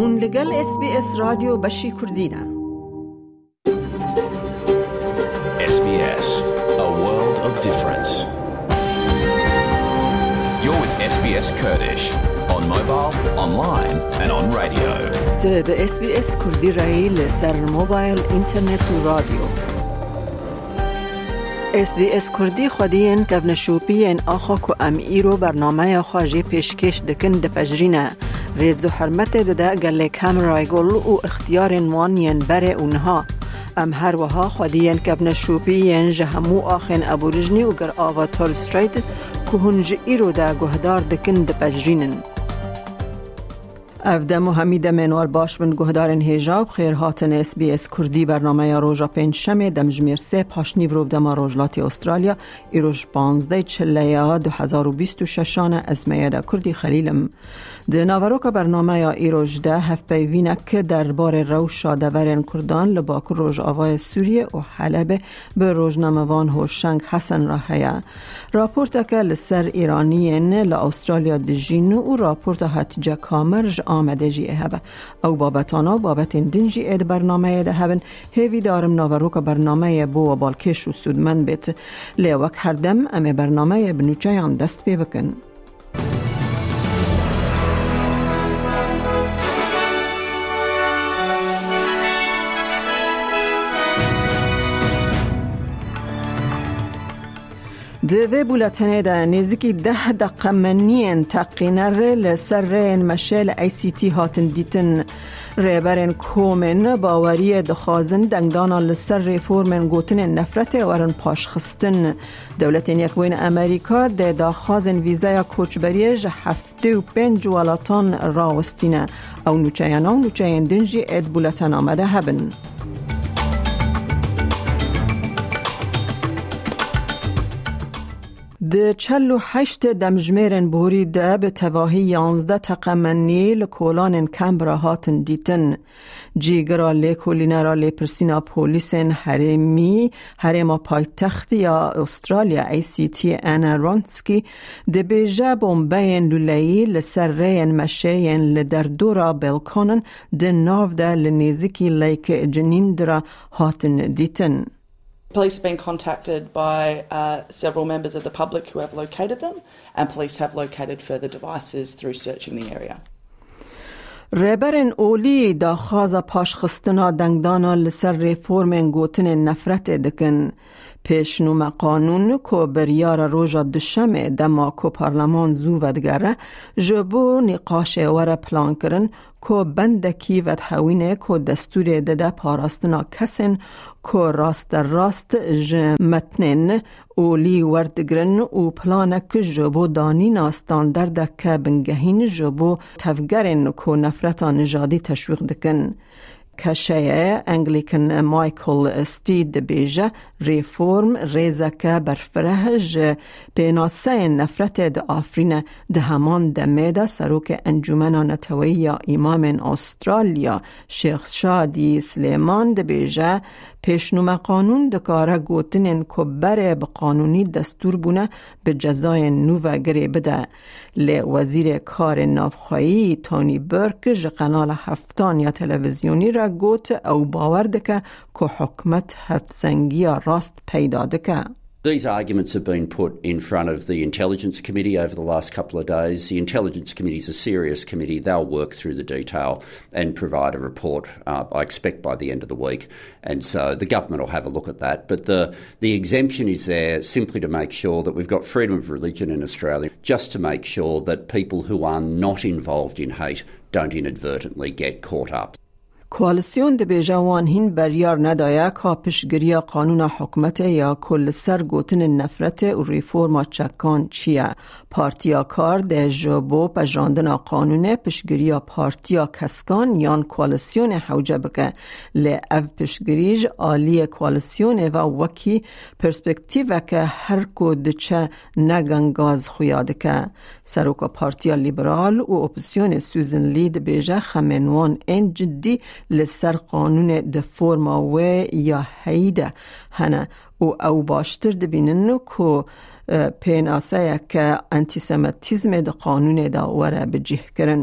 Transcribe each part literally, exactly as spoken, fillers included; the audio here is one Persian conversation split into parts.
هون لگل اس بی اس رادیو بشی کردینه. اس بی اس, a world of difference. You're with اس بی اس Kurdish on mobile, online and on radio. ده به اس بی اس کردی رایی لسر موبایل، اینترنت و رادیو. اس بی اس کردی خودین کفن شوپی این آخا که ام ایرو برنامه خواجه پیشکش دکن دپجرینه. ریز و حرمت دده گله کامرای گل و اختیار نوانین بر اونها. ام هر وها خودین کفن شوپی این جهمو آخین ابورجنی و گر آوا تول ستریت که هنج ایرو ده گهدار دکن دپجرینن. افدم و حمید منوار باش بند گهدارن هیجاب خیر هاتن اس بی اس کردی برنامه روژا پنج شمه دمجمیر سه پاشنی ورو بدم روژلاتی استرالیا ایروش پانزده چلیا دو هزار و بیست و ششانه از میاده کردی خلیلم ده ناوروک برنامه ایروش ده هف پیوینک دربار روشا دورن کردان لباکر روژ آوای سوریه و حلب به روژناموان هوشنگ حسن راهیا راپورت که لسر ایرانیین لأسترالیا دجین و راپورت هاتیجا کامرج آمده جی هبه او بابتانا بابت دنجی اید برنامه ده هبن هیوی دارم ناوروک برنامه بو و بالکش و سودمن بیت لیوک هر دم ام برنامه بنوچهان دست پی بکن. دوی بولتنه ده نزدیکی ده دقیقه منین تقینر لسر رین مشل ای سی تی هاتن دیتن ریبرین کومن باوری دخوازن دنگدانا لسر ریفورمن گوتن نفرت ورن پاش خستن دولتین یکوین امریکا ده داخوازن ویزای کوچبریج هفته و پنج ولاتان راوستینه او نوچهین او نوچهین دنجی اید بولتن آمده هبن. ده چلو هشت دمجمرن بوری ده به تواهی یانزده تقمنی لکولان کمبرا هاتن دیتن جیگرا لیکولینرا لیپرسینا پولیسن حریمی حریما پایتخت یا استرالیا ای سی تی انا رونسکی ده بیجه بومبین لولی لسر رین مشین لدردورا بلکانن ده ناو ده لنیزیکی لیک جنین درا هاتن دیتن. Police have been contacted by uh, several members of the public who have located them, and police have located further devices through searching the area. ریبرن اولی دا خوازا پاشخستنا دنگدانا لسر ریفورمن گوتن نفرت دکن پیشنوم قانون کو بریار روژا دشمه دما کو پارلمان زو ودگره جبو نقاش ور پلان کرن کو بندکی ود حوینه کو دستور دده پاراستنا کسن کو راست راست جمتنن اولی وردگرن و پلانک جبو دانی ناستاندرد که بنگهین جبو تفگرن کو نفرتا نژادی تشویق دکن. کشیه انگلیکن مایکل استید بیجه ریفورم ریزکه برفرهج پیناسه نفرت ده آفرین ده همان دمیده سروک انجمن نتوی یا امام استرالیا شیخ شادی سلیمان ده بیجه پیشنوم قانون دکاره گوتنین که بره به قانونی دستور بونه به جزای نوو گری بده لی وزیر کار نافخایی تونی برک جقنال هفتان یا تلویزیونی را گوت او باور دکه که حکمت هفت راست پیدا دکه. These arguments have been put in front of the Intelligence Committee over the last couple of days. The Intelligence Committee is a serious committee. They'll work through the detail and provide a report, uh, I expect, by the end of the week. And so the government will have a look at that. But the, the exemption is there simply to make sure that we've got freedom of religion in Australia, just to make sure that people who are not involved in hate don't inadvertently get caught up. کوالسیون ده بیجوان هین بریار ندایا که پیشگیری قانون حکمت یا کل سر گوتن نفرت و ریفورما چکان چیه. پارتیا کار ده جبو پجراندن قانون پیشگیری پارتیا کسکان یان کوالسیون حوجه بکه. لی او پیشگیریج آلی کوالسیون و وکی پرسپکتیو که هر کود چه نگنگاز خویاده که. سروک پارتیا لیبرال و اپسیون سوزن لید بیجه خمینوان این جدی لسر قانون ده فرما و یا هیده هنه و او باشتر دبینن که پین آسایه که انتیسمیتیزم ده قانون ده وره بجیه کرن.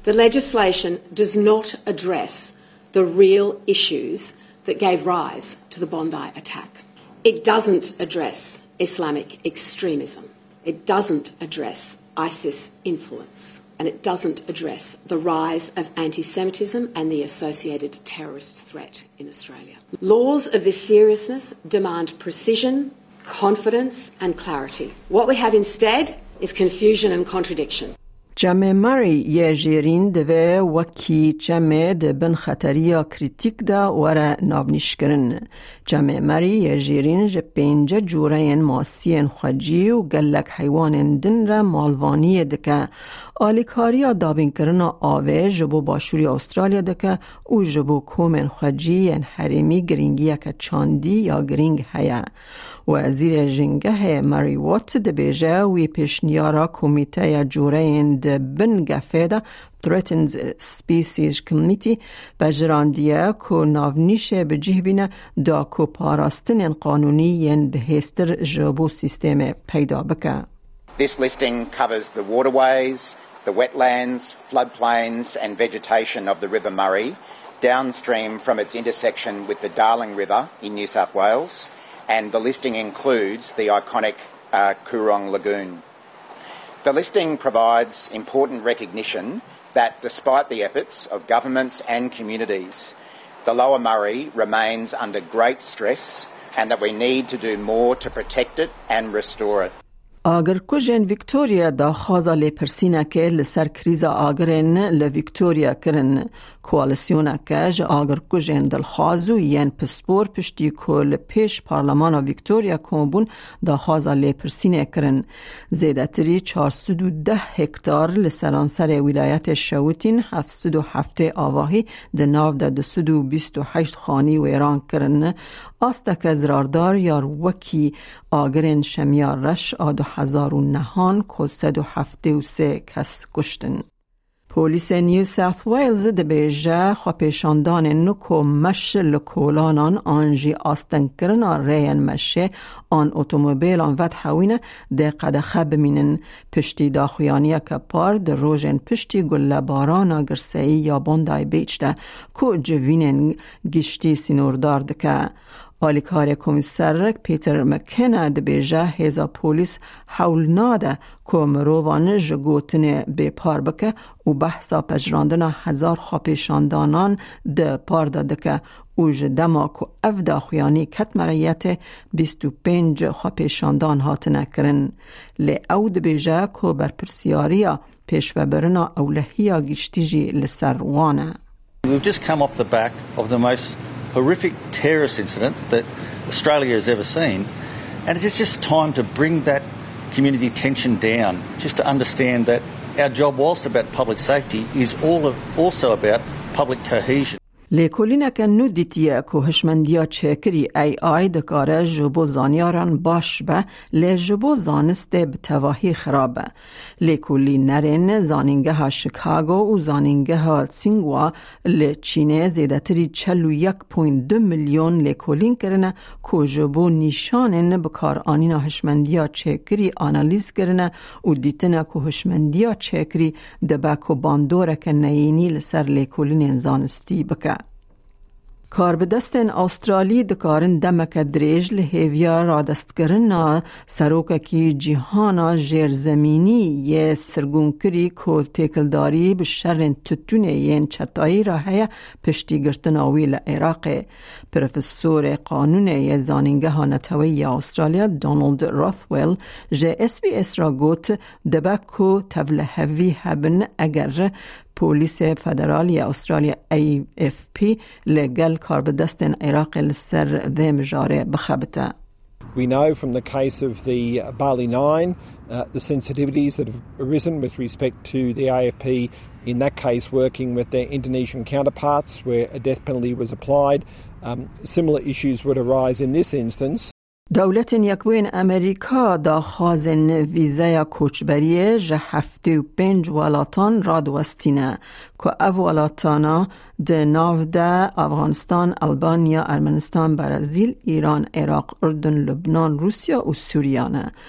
The legislation does not address the real issues that gave rise to the Bondi attack. It doesn't address Islamic extremism. It doesn't address ISIS influence. And it doesn't address the rise of anti-Semitism and the associated terrorist threat in Australia. Laws of this seriousness demand precision, confidence and clarity. What we have instead is confusion and contradiction. جمع مری یه جیرین دوه وکی جمع ده بن خطریا کریتیک دا وره ناونیش کرن. جمع مری یه جیرین جه پینجه جورین ماسین خجی و گلک حیوان دن را مالوانی دکه. آلیکاریا دابین کرن آوه جبو باشوری استرالیا دکه و جبو کومن خجی ین حریمی گرینگی که چاندی یا گرینگ هیا. وزیر جنگه مری وات ده بیجه وی پیشنیارا کمیته یا جورین ده بن گفه Threatened Species Committee بجراندیه که ناونیش بجیه بینه دا که پاراستن قانونی ین بهستر جبو سیستم پیدا بکه. This listing covers the waterways, the wetlands, floodplains and vegetation of the River Murray downstream from its intersection with the Darling River in New South Wales, and the listing includes the iconic uh, Coorong Lagoon. The listing provides important recognition that despite the efforts of governments and communities, the Lower Murray remains under great stress and that we need to do more to protect it and restore it. آگر کجن ویکتوریا دا خوازا لی پرسینه که لسر کریزا آگرین لویکتوریا کرن کوالسیونه که جا آگر کجن دل خوازو ین پسپور پشتی کل پیش پارلمانا ویکتوریا کمبون دا خوازا لی پرسینه کرن. زیده تری چهارصد و ده هکتار لسرانسر ولایت شوتین هفتصد و هفت آواهی ده ناو ده دوصد و بیست و هشت خانی ویران کرن. آستک زراردار یار وکی آگرین شمیار رش آدو هزار و نهان که صد و هفته و سه کس کشتن. پولیس نیو ساوت ویلز ده بیجه خواه پیشاندان نکو مش لکولانان آنجی آستن کرنا ریان مشه آن اتومبیلان ود حوینه ده قدخه بمینن پشتی داخویانیه که پار ده روژن پشتی گل بارانا گرسهی یا بوندای بیچ ده که جوینن گشتی سینوردار ده که آلیکار کمیسر پیتر مکنه ده بیجه هزا پولیس حول ناده که مروان جگوتن به پار بکه و بحثا پجراندن هزار خواپیشاندانان ده پار داده که او جدما که افدا خویانی کت مریت بیست و پنج خواپیشاندان هاتنه کرن. لی او ده بیجه که بر پرسیاریا پیش و برنا اولهیا گشتیجی لسروانه. We've just come off the back of the most horrific terrorist incident that Australia has ever seen, and it's just time to bring that community tension down, just to understand that our job, whilst about public safety, is all of, also about public cohesion. لیکولینه که نو دیتیه که هشمندیا چکری ای آی دکاره جبو زانیاران باش به لی جبو زانسته به تواهی خرابه. لیکولی نرین زانینگه ها شکاگو و زانینگه ها تسینگوا لی چینه زیده تری چلو یک پوینت دو میلیون لیکولین کرنه که جبو نیشانین بکار آنینا هشمندیا چکری آنالیز کرنه و دیتنه که هشمندیا چکری دبکو باندوره که نیینی لسر لیکولین زانستی بکه. کار به دستن استرالی دکارن دمک دریج لحیویا را دستگرن سروکه کی جیهانا جیر زمینی یه سرگون کری که تکلداری به شرن تتونه ین چطایی را هیا پشتی گرتن آوی لعراق. پروفسور قانون یه زانینگه ها نتوی استرالیا دونالد راثویل جه اس بی اس را گوت دبکو تولهوی هبن اگر پولیس فدرالی استرالیا ای اف پی لگل کار به دستن عراق لسر ذم جاره بخبته. We know from the case of the Bali nine, uh, the sensitivities that have arisen with respect to the A F P, in that case working with their Indonesian counterparts where a death penalty was applied. Um, similar issues would arise in this instance. دولت یکوین امریکا دا خوازن ویزای کوچبریه جه هفته و پنج ولاتان را دوستینه که او ولاتانا ده ناو ده افغانستان، البانیا، ارمنستان، برازیل، ایران، عراق، اردن، لبنان، روسیا و سوریانه.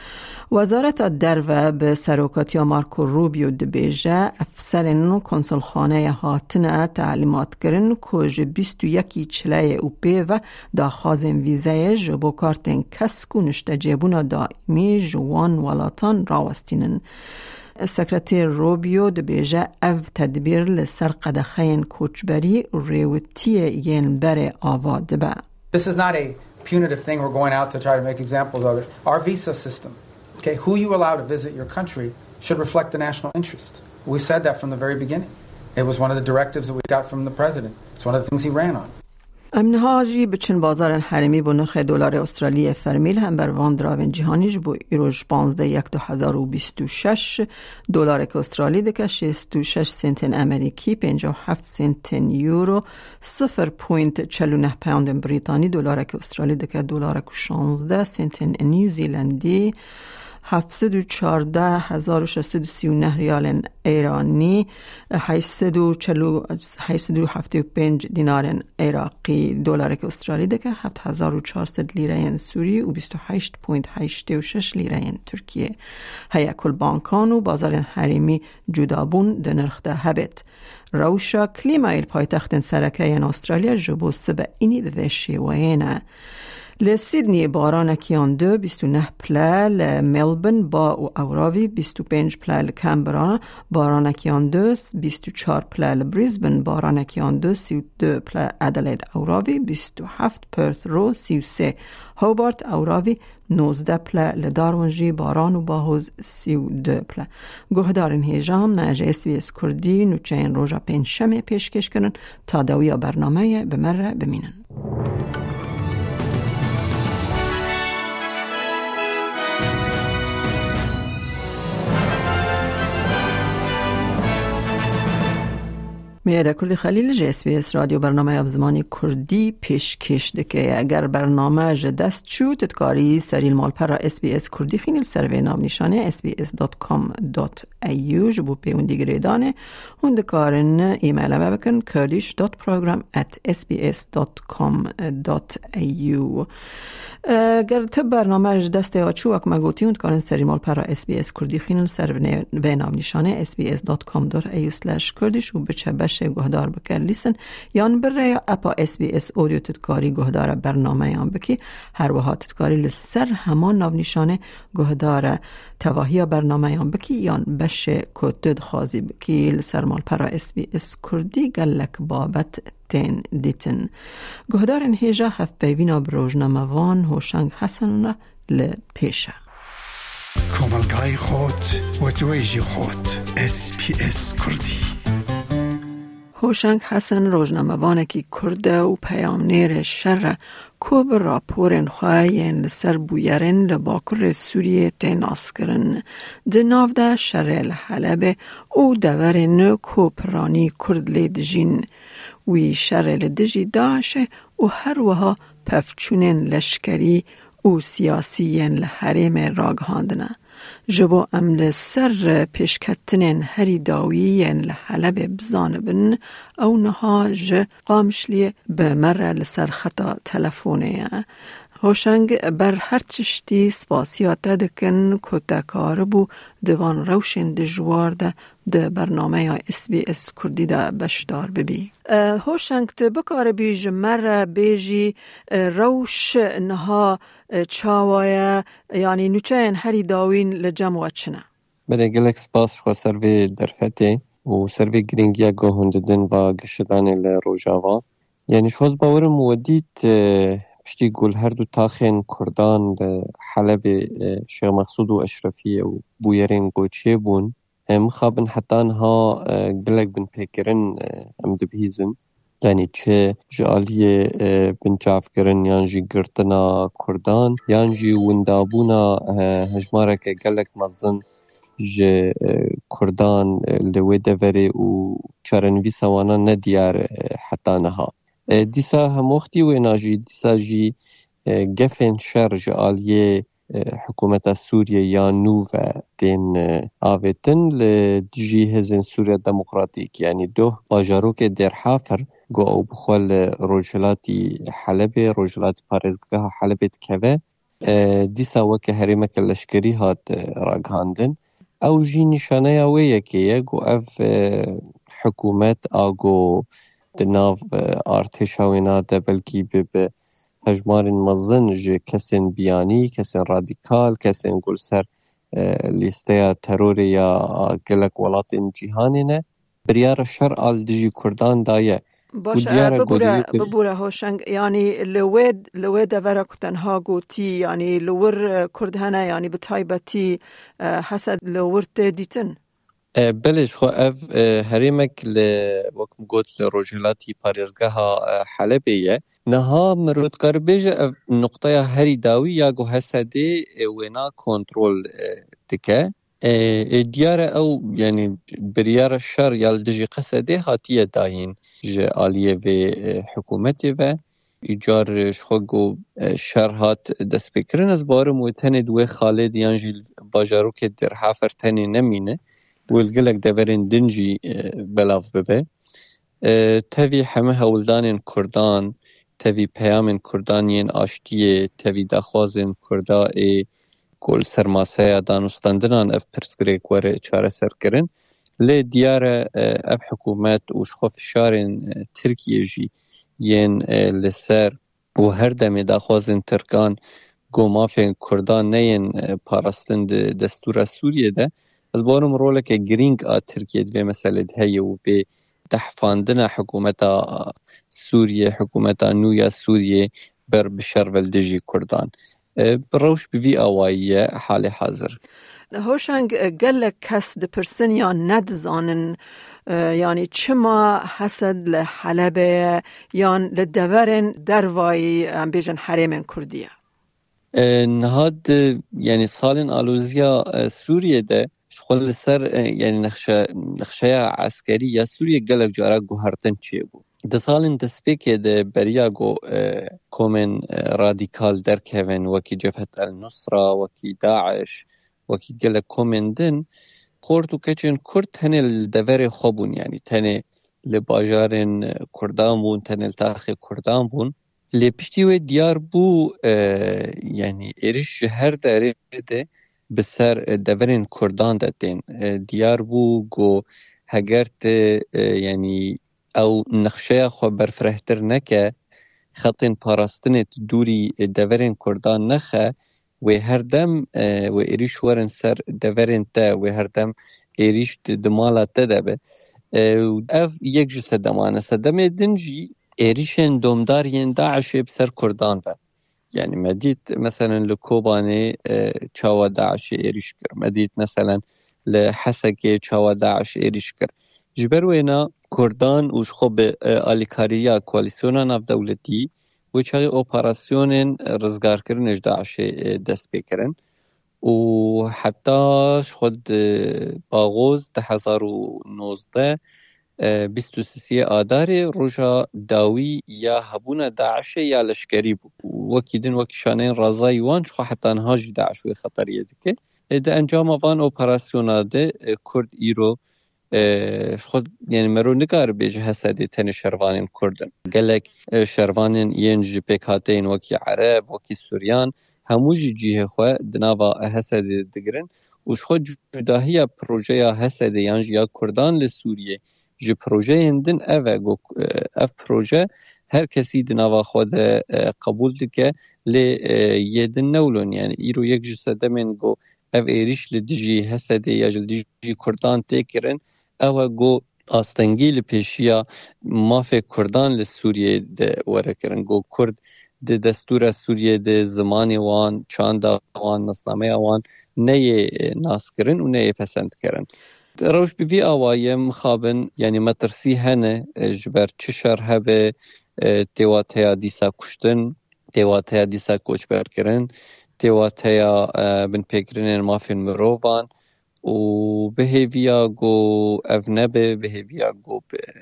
وزارت درو به سروکاتی مارکو روبیو دبیجه افسرین کنسول خانه هاتنه تعلیمات کرن که بیست و یک چلای او پیو دا خازن ویزه جبو کارتن کسکو نشته جیبونا دائمی جوان ولاتان راوستینن. سکرتیر روبیو دبیجه او تدبیر لسر قدخین کوچبری ریوتی ین بر آواد با. This is not a punitive thing we're going out to try to make examples of it. Our visa system, okay, who you allow to visit your country should reflect the national interest. We said that from the very beginning. It was one of the directives that we got from the president. It's one of the things he ran on. امنها جی بچن بازار حرمی با نرخ دلار استرالی فرمیل هم بر وان دراون جهانیش با ایروش پانزده یک دو هزار و بیست و شش دلار که استرالی دکه شست و شش سنتن امریکی پنجاه و هفت سنتن یورو صفر پوینت چل و نه پوند بریتانی دلار که استرالی دکه دلار که شانزده سنتن نیوزیلندی هفتصد و چهارده هزار و ششصد و سی و نه ریال ایرانی هشتصد و هفتاد و پنج دینار عراقی دلار که استرالی دکه هفت هزار و چهارصد لیره سوری و بیست و هشت پوینت هشت و شش لیره ترکیه. هیا کل بانکان و بازار حریمی جدابون ده نرخ ده هبت. روشا کلیمایل پایتخت سرکه استرالیا جبو سبه اینی ده شیوهینه. لسیدنی باران کیان دو بیست و نه پله، لملبن با و اوراوی بیست و پنج پله، لکمبرا باران کیان دو بیست و چهار پله، لبریزبن باران کیان دو سی و دو پله، ادلید اوراوی بیست و هفت، پرث رو سی و سه، هوبارت اوراوی نوزده پله، لدارونجی باران و باهوز سی و دو پله. گوهدارین هیجام ناج اس بی اس کردی نوچه این روژا پنجشنبه پیشکش کنن تا دوی برنامه بمره بمینن. میاده کردی خلیل جه اس بی اس رادیو برنامه اب زمانی کردی پیش کش دکه. اگر برنامه جه دست چو تدکاری سریل مال پر اس بی اس کردی خینیل سروی نام نشانه اس بی اس دات کام دات ای یو جبو پیون دیگری دانه هون دکارن ایمیل همه بکن kurdish dot program at s b s dot com dot a u. اگر تب برنامه جه دست یا چو اک مگوتی هون دکارن سریل مال پر اس بی اس کردی خینیل سروی نام نشانه s b s dot com dot a u slash kurdish و بچه بش گهدار بکر لیسن یان بره یا اپا اس بی اس اودیو تدکاری گهدار برنامه یان بکی هر وها تدکاری لسر همان ناو نشانه گهدار تواهی برنامه یان بکی یان بشه کتد خازی بکی لسر مال پرا اس بی اس کردی گلک بابت تین دیتن گهدار انهیجا هفت بیوینا بروجنامه وان هوشنگ حسن لپیشه کاملگای خود و دویجی خود اس بی اس کردی. هوشنگ حسن روزنامه‌وانه کی کرده و پیامنیر شر کوب راپورن خواهین لسر بویرن لباکر سوریه تیناس کرن. دناو ده شر حلب او دورن کوپرانی کرد لیدجین وی شر لدجی داشه و هر وها پفچونن لشکری و سیاسیین لحریم راگهاندنه. جبو امل سر پیشکتنین هری داویین لحلب بزانبن او نهاج قامشلی بمره لسر خطا تلفونه. هوشنگ بر هر تشتی سپاسیات دکن کتکاربو دوان روشن دجوار ده ده برنامه اس بی اس کردی ده بشدار ببی. هوشنگ تبکار بیج مره بیجی روش نها چاوایا یعنی نوچین هری داوین لجمع چنه. بله گلک سپاس خو سروی درفته و سروی گرینگیا گهونددن و گشتن لروجاوا. یعنی شوز باورم ودیت پشتی گل هر دو تاخین کردان حلب شیخ مقصود و اشرفیه و بویرین گوچه بون مخابن حتی انها گلک بن پیکرن امد بهیزن یعنی چه جالیه بن جاف کرن یعنی گرتنا کردان یعنی وندابونا هجماره که گلک مزن ج کردان لوی دوره و چارنوی سوانا ندیار حتی انها دیسا هم وقتی و ناجی دیسا جی گفن شرج آلیه حکومت سوریه یا نو و دین آویتن لدیجی هزین سوریه دموکراتیک یعنی دو باجارو که در حافر گو او بخوال روجلاتی حلب روجلات پارزگاه حلبت که دیسا وەکە هەرێمەکە لەشکری هات ڕاگەاندن ئەو ژی نیشانەیە وێ یەکەیە گۆ ئەڤ حکوومەت ئاگۆ دناو ئارتێشا وێناتە بەلکی ببە هەژمارن مەزن ji kesên biyanî, kesên radîkal, kesên gul ser lîsteya terorê ya gelek welatên cîhanê ne biryara şer al dijî Kurdan daye. باشه ببوره هوشنگ یعنی لوید لوید ورا کتنها گوتی یعنی لور کردهنه یعنی به تایبتی حسد لورت دیتن بلش خو اف هریمک ل وکم گوت لروجلاتی پارێزگەها حەلەبێیە نەها مرۆتکار بێژە ev نقطەیە هەری داوی یا گۆ هەسەدێ وێنا کۆنترۆل دکە دیارە ئەو یعنی بریارە شەر یا دژی قەسەدێ هاتیە داین ji aliyê vê hikûmetê ve îcar xwe got şer hat destpêkirin ez barim wê tenê di wê xalê diyan jî bajarokê Dêrhefer tenê nemîne wê gelek deverên din jî belav bibe tevî heme hewldanên Kurdan tevî peyamên Kurdan yên aştiyê tevî daxwazên Kurda ê gol sermaseya danûstandinan ev pirsgirêk were çareserkirin lê diyar e ev hikûmet û ji xwe fişarên Tirkiye jî yên li ser û her demê daxwazên Tirkan got mafên Kurdan neyên parastin di destûra Sûriyê de ez barim roleke girîng a Tirkiye di vê meselê de heye û vê dehfandina hikûmeta Sûriye hikûmeta nû ya Sûriyê ber bi şer ve dijî Kurdan bi rewş bi vî awayî ye halê hazir. هوشنگ گلک کس دپرسن یا ندزانن یعنی چما حسد لحلب یا لدورن دروای بیجن حریم کردیه نهاد یعنی سالن آلوزیا سوریه ده شخول سر یعنی نخشه نخشه عسکری یا سوریه گلک جارا گوهرتن چیه بو ده سالن دسپیکه ده بریا گو کومن رادیکال درکهون وکی جبهت النصرة وکی داعش وکی گله کومندن خورد و کچن کرد تنه لدور خوبون یعنی تنه لباجارن کردان بون تنه لتاخ کردان بون لپشتی و دیار بو یعنی ایرش هر داره ده بسر دورن کردان دادن دیار بو گو هگرت یعنی او نقشه خو برفرهتر نکه خطین پاراستنت دوری دورن کردان نخه و هر دم و ایریش ورن سر دورن تا و هر دم ایریش دمالا تدبه اف یک جسد دمانه سدم دنجی ایریشن دومدارین داعش بسر کردان و یعنی مدید مثلا لکوبانه چاوا داعش ایریش کر مدید مثلا لحسکه چاوا داعش ایریش کر جبروینا کردان وش خوب آلیکاریا کوالیسیونا ناف دولتی و چاقی اپراسیونن رزگارکرنش داعش دست بکرن و حتی خود باغوز ده هزار و نوزده بیست و سی آدار روژا داوی یا هبون داعش یا لشکری بود وکی دن وکی شانین رازای وان شخوا حتی انهاج داعش و خطریه دکه ده انجام وان اپراسیونا ده کرد ایرو خود یعنی مرو نگار بیجه حسادی تن شروانین کردن گلک شروانین ین جی پیکاتین وکی عرب وکی سوریان هموجی جیه خواه دناوا حسادی دگرن وش خود جداهی پروژه حسادی یعنی یا کردان لسوریه جی پروژه اندن اوه گو اف پروژه هر کسی دناوا خود قبول دکه لی یدن نولون یعنی ایرو یک جسده من گو اف ایریش لدیجی حسادی یا جلدیجی کردان تیکرن اوه گو آستنگیل پیشیا مافه کردان لسوریه ده وره کرن گو کرد ده دستور سوریه ده زمانی وان چاند وان نصنامه وان نیه ناس کرن و نیه پسند کرن روش بیوی آوائه مخابن یعنی مترسی هنه جبر چشر هبه تیواتیا دیسا کشتن تیواتیا دیسا کوچبر کرن تیواتیا بن پیکرین مافین مروان و بهیویا گو اف نبه بهیویا گو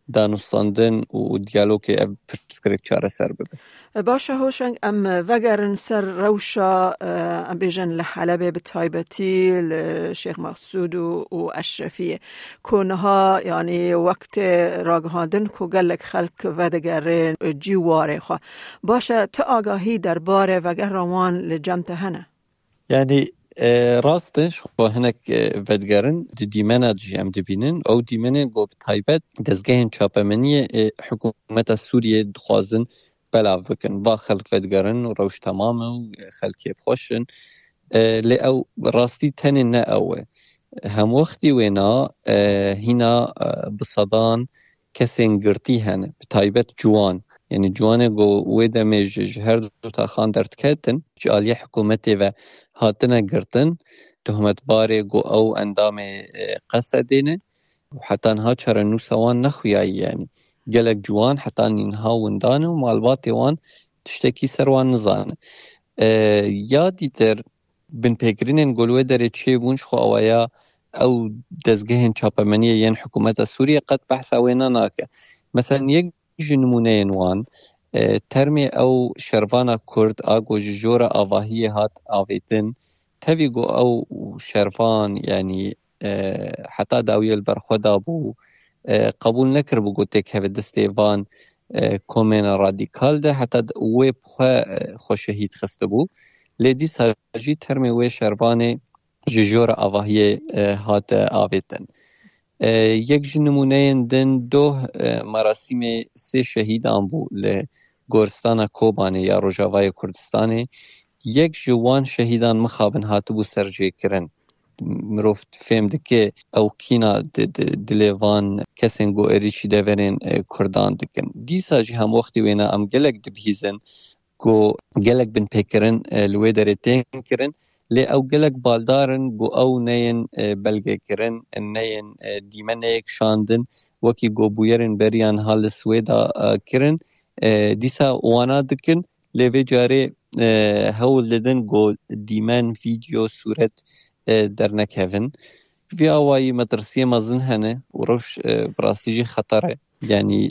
دانستاندن و دیالوگ پرسکریک چاره سر ببه. باشه هوشنگ ام وگرن سر روشا ام بیجن لحلبه بتایبتی لشیخ مقصود و اشرفیه کنها یعنی وقت راگهاندن که گلک خلق ودگرین جیواره خواه باشه تا آگاهی در باره وگر روان لجمت هنه یعنی راستش خو هنک ودگرن دیمنا جیم دبینن او دیمنه گو بتایبت دزگهن چاپمنی حکومت سوریه دخوازن بلاو بکن با خلق ودگرن و روش تمام و خلقی بخوشن لی او راستی تنی نه اوه هم وقتی وینا هینا بصدان کسین گرتی هنه بتایبت جوان یعنی جوانه گو ویده میجه هر دو تا خان درد کتن جالی حکومتی و هاتنه گرتن تهمت باره گو او اندام قصدینه و حتی انها چرا نوسوان نخویایی یعنی گلک جوان حتی اینها وندانه و معلومات وان تشتکی سروان نزانه یادی تر بن پیگرینن گلوه داره چه بونش خو اوایا او دزگهن چاپمنیه ین حکومت سوریه قد بحثا وینا ناکه مثلا یک جنمونه وان ترمی او شروانا کرد آگو جورا آواهی هات آویتن تبیگو او شروان یعنی حتی داوی البرخودا بو قبول نکر بگو تک هفت دسته وان کومین رادیکال ده حتی وی بخوا خوشهید خسته بو لیدی ساجی ترمی وی شروان جورا آواهی هات آویتن یک جنمونه دن دو مراسم سه شهیدان بو ل گورستان کوبانه یا روجاوای کردستانه یک جوان شهیدان مخابن هاتبو سرجه کرن مروفت فهم دکه او کینا دلیوان کسین گو اریچی دورین کردان دکن دیسا جی هم وقتی وینا ام گلک دبهیزن گو گلک بن پیکرن لوی داره تین کرن لی او گلک بالدارن گو او نین بلگه کرن نین دیمن ایک شاندن وکی گو بویرن بریان حال سویدا کرن دیسا وانا دکن لیوی جاره هول لدن گو دیمن ویدیو صورت در نکهون وی آوائی مدرسیه مزن هنه و روش براستیجی خطره یعنی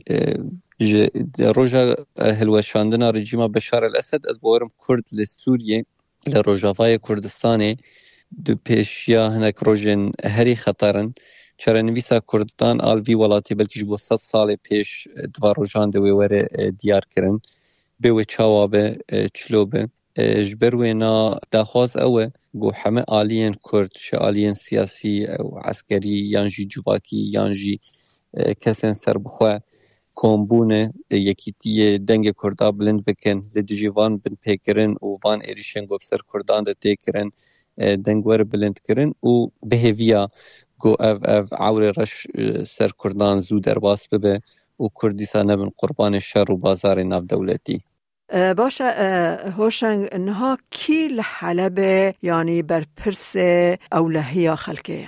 روژا هلوشاندن رژیم بشار الاسد از باورم کرد لسوریه لروجاوای کردستانه دو پیشیا هنک روژن هری خطرن چرا نویسا کردستان آل وی ولاتی بلکیش بو ست سال پیش دوا روژان دوی وره دیار کرن بوی چاوابه چلوبه جبروینا داخواز اوه گو همه آلین کرد شه آلین سیاسی و عسکری یانجی جواکی یانجی کسین سر بخواه کمبونه یکی تی دنگ کردا بلند بکن لدیجی وان بن پیکرن و وان ایریشن گو بسر کردان ده تیکرن دنگ ور بلند کرن و بهویا گو او او عور رش سر کردان زو در باس ببه و کردیسا نبن قربان شر و بازار ناف دولتی. باشه هوشنگ انها کی لحلب یعنی بر پرس اولهی خلقیه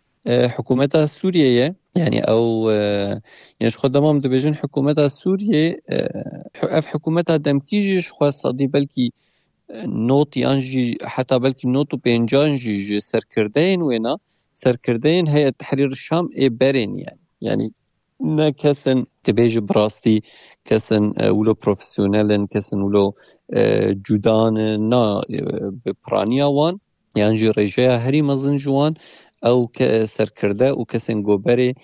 حکومت سوریه یعنی او یعنی خود دمام دبیجن حکومت سوریه اف حکومت دمکیجش خواستادی بلکی نوت یانجی حتی بلکی نوتو پینجانجی سرکردین وینا سرکردین هیئت تحریر الشام ای برین یعنی یعنی نه کسن تبیج براستی کسن ولو پروفیسیونلن کسن ولو جودان نه بپرانیا وان یعنی جی رجاء هری مزن جوان او سرکرده و کسن گوبری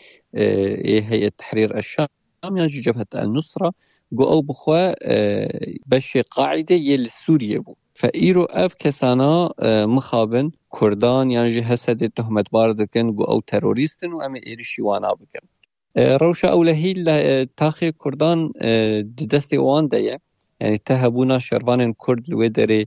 هيئة تحرير الشام يعني جبهة النصرة جو او بخوا باش قاعدة يل سوريا بو فايرو اف كسانا مخابن كردان يعني هسد تهمت باردكن جو او تيروريستن و ام ايرشي وانا بكن روشا اولهي تاخي كردان دستي وان ديه يعني تهبونا شروان كرد لودري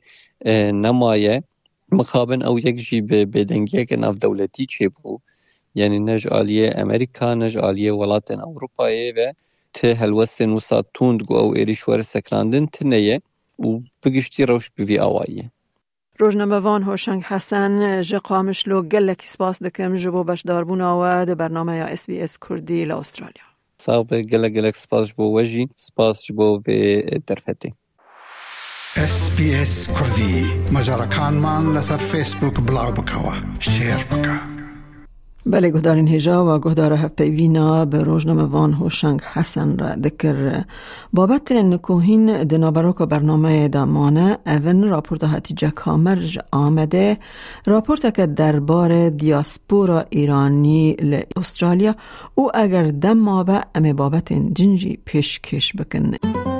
نمايه مخابن او یک جی بدنگیه که ناف دولتی چه بو یعنی نج آلیه امریکا نج آلیه ولاتن اروپایه و ته هلوستن وسا توند گو او ایریشوار سکراندن تنیه و بگشتی روش بوی آوائیه. روزنامه وان هوشنگ حسن جقامش لو گلک سپاس دکم جبو باش داربون آواد برنامه یا اس بی اس کردی لاسترالیا. صاحب گلک گلک سپاس جبو وجی سپاس جبو به درفتی. اس بي اس كردي مجرى كان مان لسر فيسبوك بلاو بكوا شير بكا بله گهدارین هجا و گهدار هفپیوینا به روزنامه وان هوشنگ حسن را ذکر بابت نکوهین دنابروک برنامه دامانه اون راپورت هاتیجه کامرج آمده راپورت که دربار دیاسپورا ایرانی ل استرالیا او اگر دم ما به امی بابت جنجی پیشکش بکنه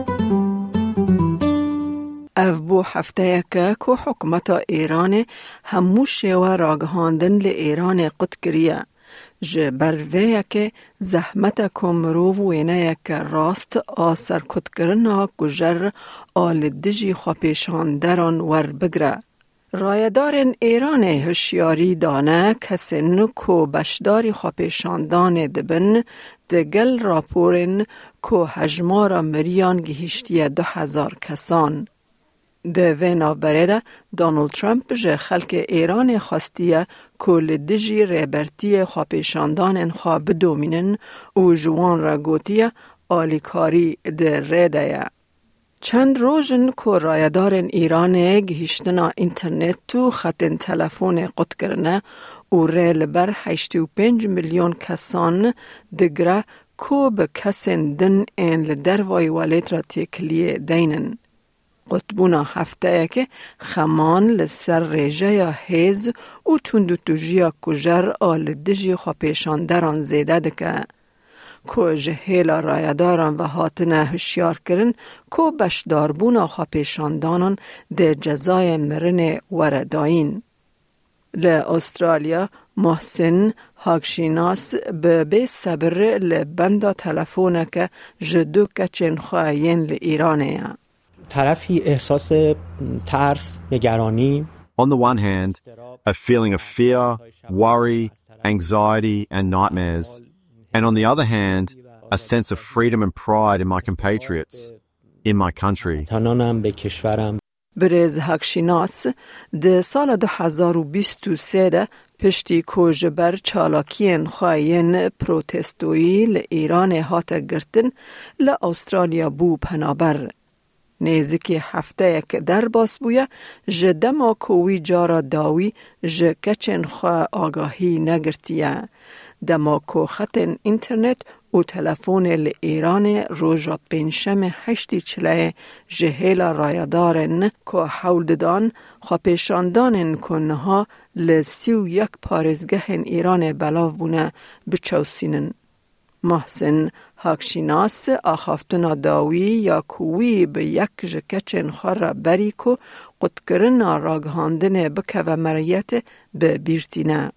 اف بو هفته که که حکومت ایران هموش و راگهاندن ل ایران قد کریه جه بروه که زحمت کمرو و اینه که راست آسر کد کرنا کجر آل دجی خوابیشان دران ور بگره. رایدارن ایران هشیاری دانه کسین کو بشداری خوابیشاندان دبن دگل راپورن کو هجمار مریان گهشتی دو هزار کسان. ده وینا برده دانالد ترامپ جه خلق ایران خواستیه کل دجی ریبرتی خوابیشاندان خواب دومینن و جوان را گوتیه آلیکاری ده ریده. چند روزن که رایدارن ایران گهشتنا اینترنت تو خطن تلفون قد کرنه و ریل بر هشت و پنج میلیون کسان دگره که به کسین دن این لدروای والیت را تکلیه دینن. قطبونا هفته که خمان لسر ریجه یا حیز و تندو توجیا کجر آل دجی خوابیشان دران زیده دکه. که جهیل رایداران و هاتنه هشیار کرن که بشداربونا خوابیشاندانان ده جزای مرن وردائین. ل استرالیا محسن هاکشیناس به بی صبر لبنده تلفونه که جدو کچین خواهین لإیرانه. طرفی احساس ترس، نگرانی. On the one hand, a feeling of fear, worry, anxiety and nightmares. And on the other hand, a sense of freedom and pride in my compatriots, in my country. برز هاکشیناس ده سال دو هزار و بیست و سه ده پشتی کوج بر چالاکین خواهین پروتستوی لإیران هات گرتن لأسترالیا بو پنابر. نیزکی هفته یک در باس بویا جدما کوی جارا داوی ج کچن خواه آگاهی نگرتیه. دما کو خطن اینترنت و تلفون لإیران روژا پنشم هشتی چله جهیل رایدارن که حول دادن خواپیشاندانن کنها لسی و یک پارزگه ایران بلاو بونه بچوسینن. محسن هاکشیناس آخافتنا داوی یا کوی به یک جکچن خور بری که قدکرن راگهاندن بکه و مریت به بیرتینه.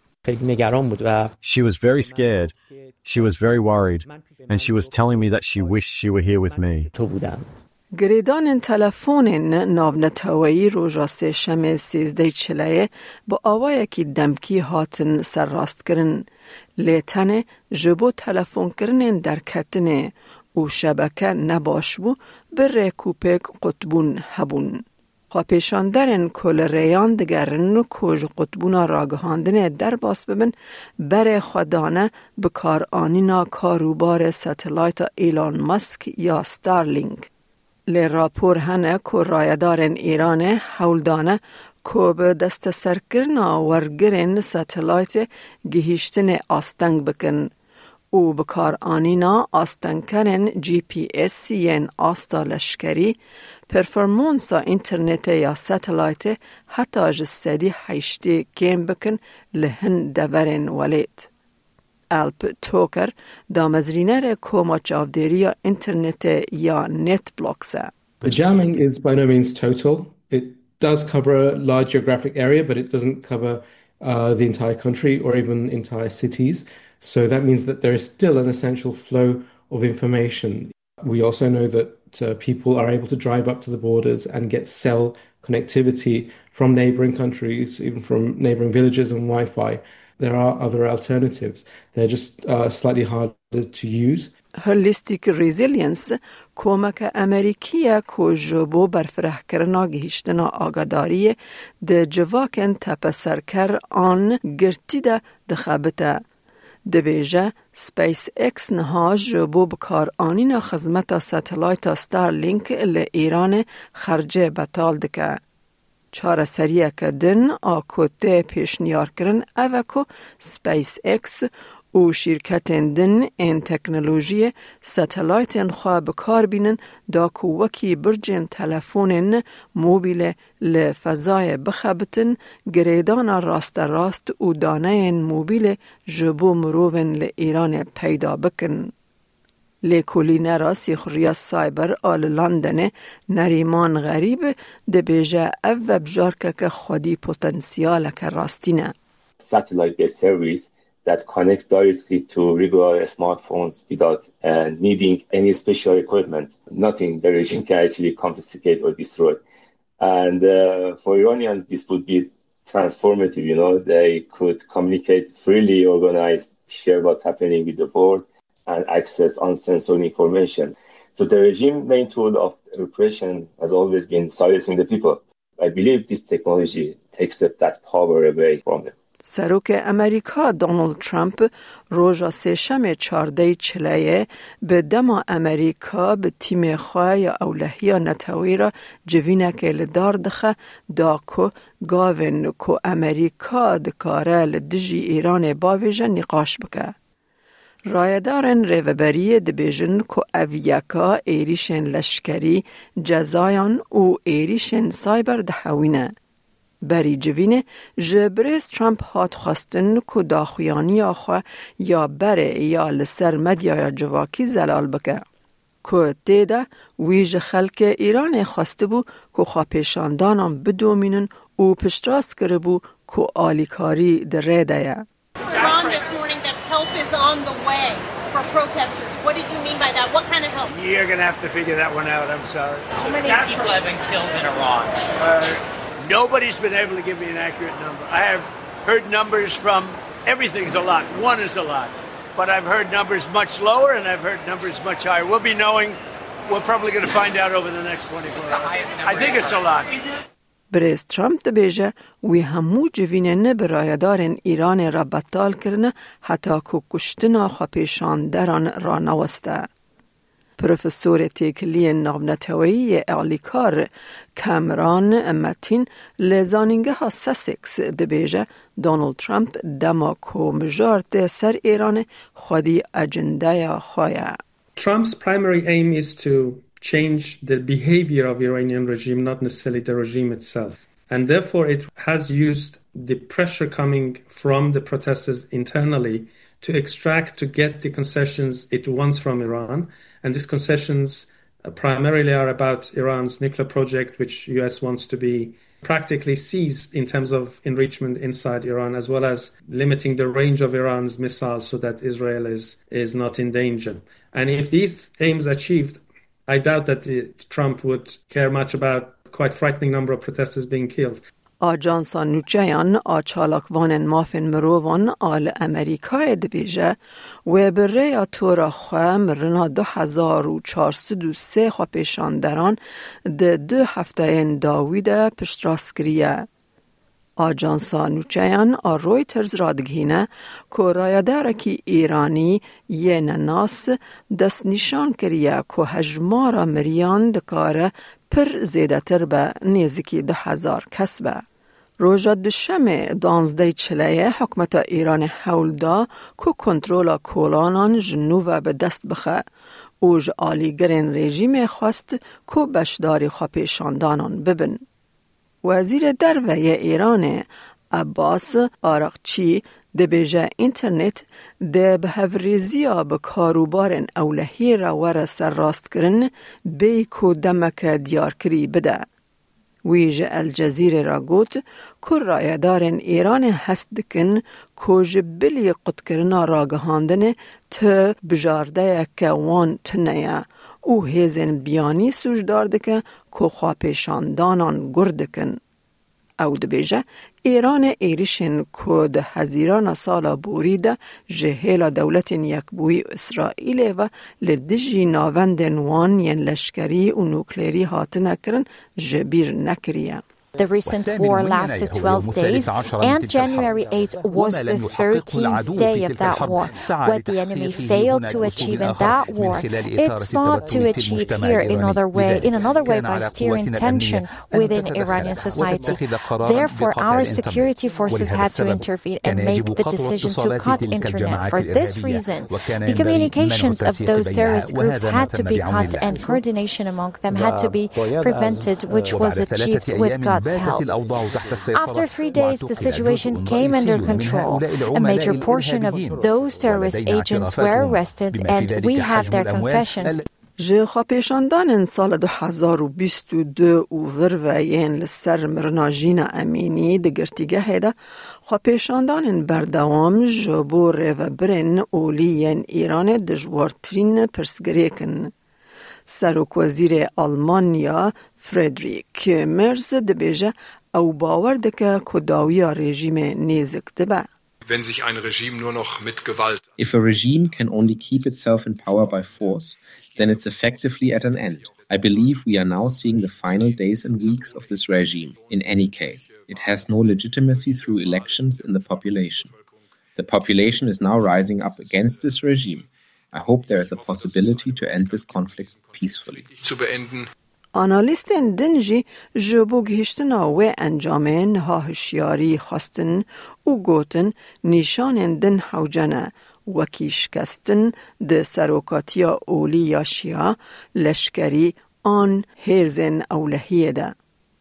She was very scared. She was very worried. And she was telling me that she wished she were here with me. گریدان تلفون ناونتوایی روژا سه شم سیزده چلایه با آوایی که دمکی هاتن سر راست کرن. لیتن جبو تلفون کرنن در کتنه و شبکه نباش بو بر کوپک قطبون هبون. خواپیشاندرن کل ریان دگرن و کج قطبونا راگهاندن در باس ببن بر خودانه بکار آنینا کاروبار ستلایت ایلان مسک یا ستارلینک. لی راپور هنه که رایدارن ایران حولدانه که به دست سرکرنا ورگرن ستلایت گهیشتن آستنگ بکن و بکار آنینا آستنگ کرن جی پی اس ین آستا لشکری پرفرمانسا اینترنت یا ستلایت حتی جسدی حیشتی کم بکن لهن دورن ولید. الپ توکر دامزرینر کوما چاودری اینترنت یا نت بلوکسه. The jamming is by no means total. It does cover a large geographic area, but it doesn't cover uh, the entire country or even entire cities. So that means that there is still an essential flow of information. We also know that uh, people are able to drive up to the borders and get cell connectivity from neighboring countries, even from neighboring villages and Wi-Fi. There are other alternatives. They're just uh, slightly harder to use. Holistic resilience کمک امریکیه که جبو برفره کرنا گهشتنا آگاداری ده جواکن تپسر کر آن گرتی ده دخابته. ده بیجه سپیس اکس نها جبو بکار آنینا خزمت ستلایت ستارلینک لإیران خرجه بطال دکه. چاره سریه کدن آکوته پیشنیار کرن اوکو سپیس اکس و شرکتین دن این تکنولوژی ستلایتین خواه بکار بینن دا کووکی برجین تلفونین موبیل لفضای بخبتن گریدان راست راست و دانه موبیل جبو مروون لإیران پیدا بکن. لیکولی راسی خوریا سایبر آل لندن نریمان غریب ده بیجه او بجارکه که خودی پوتنسیال که راستینه. Satellite-based service that connects directly to regular smartphones without uh, needing any special equipment. Nothing the regime can actually confiscate or destroy. And uh, for Iranians, this would be transformative, you know. They could communicate freely, organize, share what's happening with the world, and access uncensored information. So the regime's main tool of repression has always been silencing the people. I believe this technology takes that power away from them. سروک امریکا دونالد ترامپ روژا سهشنبه چهارده چلیه به دم امریکا به تیم خواه یا اولهی نتوی را جوینه که لدار دخه دا که گاوین که امریکا دکاره لدجی ایران باویجه نقاش بکه. رایدارن ریوبری دبیجن که اویکا ایریشن لشکری جزایان و ایریشن سایبر دهوینه. بری جوینه جبریس ترامپ هات خواستن که داخویانی آخوا یا بره یا لسر مدیا جواکی زلال بکه. که تیده ویج خلک ایران خواسته بو که خواه پیشاندانم بدومینن و پشتراست کرده بو که آلیکاری در ریده یه. Iran this morning that help is on the way for protesters. What did you mean by that? What kind of help? You're going to have to figure that one out. I'm sorry. How many people have been killed in Iran? Uh, nobody's been able to give me an accurate number. I have heard numbers from everything's a lot. One is a lot. But I've heard numbers much lower and I've heard numbers much higher. We'll be knowing. We're probably going to find out over the next twenty-four hours. I think it's a lot. بریز ترامپ دبیجه وی همو جوینه نبرایدارن ایران را بطال کرنه حتی که کشتنا خواپیشان دران را نوسته. پروفسور تیکلی نابنتوی اعلیکار کامران امتین لزانینگه ها سسکس دبیجه دونالد ترامپ دما که مجارت سر ایران خودی اجنده خواه. Trump's primary aim is to change the behavior of the Iranian regime, not necessarily the regime itself. And therefore it has used the pressure coming from the protesters internally to extract, to get the concessions it wants from Iran. And these concessions uh, primarily are about Iran's nuclear project, which U S wants to be practically seized in terms of enrichment inside Iran, as well as limiting the range of Iran's missiles so that Israel is, is not in danger. And if these aims achieved, I doubt that uh, Trump would care much about quite frightening number of protesters being killed. آجانسا نوچهان آچالاکوان مافن مروان آل امریکای دبیجه و بره تورا خواه مرنا دو هزار و چارسد و سه خواه پیشاندران ده دو هفته این داویده پشتراسکریه. آجانسا نوچهان آ رویترز را دگهینه که رایدارکی ایرانی یه نناس دست نشان کریه که هجمارا مریان دکاره پر زیده تر به نیزکی ده هزار کس به. روژا دشمه دانزده چلیه حکمت ایران حول دا که کنترولا کولانان جنوب به دست بخه. اوج آلیگرین رژیم خواست که بشداری خواه پیشاندانان ببن. وزیر دروی ایران عباس آرقچی ده بیجه اینترنت ده به هفریزیا به کاروبارن اولهی را ور سر راست کرن بی که دمک دیار کری بده. ویج الجزیره را گوت که رایدارن ایران هست دکن که جبلی قد کرنا را گهاندن تا بجارده که وان تنیا او هیزن بیانی سوجدار دکن که خواه پیشاندانان گردکن. او دبیجه ایران ایریشن که ده هزیران سالا بوریده جهیل دولت یکبوی اسرائیل و لدجی ناوند وان ین لشکری و نوکلیری هاتنه کرن جبیر نکریه. The recent war lasted twelve days, and January eighth was the thirteenth day of that war. What the enemy failed to achieve in that war, it sought to achieve here in another way, in another way by steering tension within Iranian society. Therefore, our security forces had to intervene and make the decision to cut internet. For this reason, the communications of those terrorist groups had to be cut, and coordination among them had to be prevented, which was achieved with God's help. After three days, the situation came under control. A major portion of those terrorist agents were arrested, and we have their confessions. جه خواپیشاندان سال دو هزار و بیست و دو و وروین لسر مرناجین امینی دگرتیگه هیده خواپیشاندان بردوام جبور و برن اولیین ایران دجوارترین پرسگری کن. سروک وزیر آلمانیا فردریک مرز دبیجه او باور دکه کداویا رژیم نیزک دبه. Wenn sich ein Regime nur noch mit Gewalt. If a regime can only keep itself in power by force, then it's effectively at an end. I believe we are now seeing the final days and weeks of this regime. In any case, it has no legitimacy through elections in the population. The population is now rising up against this regime. I hope there is a possibility to end this conflict peacefully. Zu beenden. آنالیستین دنجی جبو گهشتنا و انجامین ها هشیاری خواستن و گوتن نیشان دن حوجنه وکی شکستن ده سروکاتیا اولی یا شیا لشکری آن هیرزن اولهیه ده.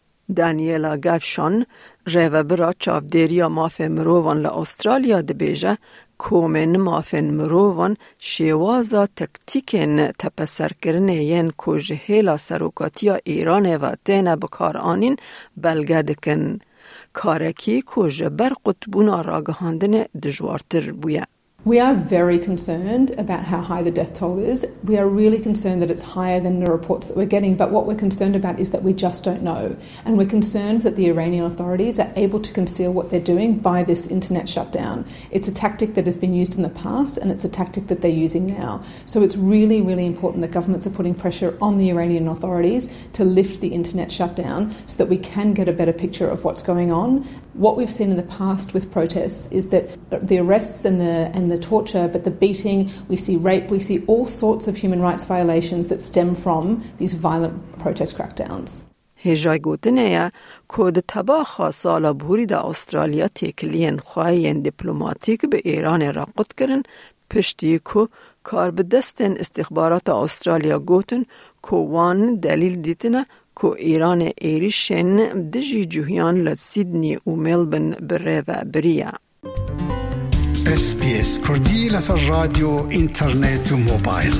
دانیلا گفشان رو برا چافدیریا ماف مروان لأسترالیا ده بیجه کومن مافن مروان شیوازا تکتیکن تپسر کرنه ین کو جهیلا سروکاتیا ایران و تین بکار آنین بلگه دکن. کارکی کو جبر قطبونا راگهاندن دجوارتر بویا. We are very concerned about how high the death toll is. We are really concerned that it's higher than the reports that we're getting, but what we're concerned about is that we just don't know. And we're concerned that the Iranian authorities are able to conceal what they're doing by this internet shutdown. It's a tactic that has been used in the past, and it's a tactic that they're using now. So it's really, really important that governments are putting pressure on the Iranian authorities to lift the internet shutdown so that we can get a better picture of what's going on. What we've seen in the past with protests is that the arrests and the and the torture, but the beating, we see rape, we see all sorts of human rights violations that stem from these violent protest crackdowns. هجای گوتنه کود تباخا سالا بوری دا استرالیا تکلین خواهین دیپلوماتیک به ایران را قد کرن پشتی که کار به دستن استخبارات استرالیا گوتن که وان دلیل دیتنه که ایران ایریشن دجی جوهیان لسیدنی و ملبن بره و بریه. اس بی اس کردی لسر رادیو اینترنت و موبایل.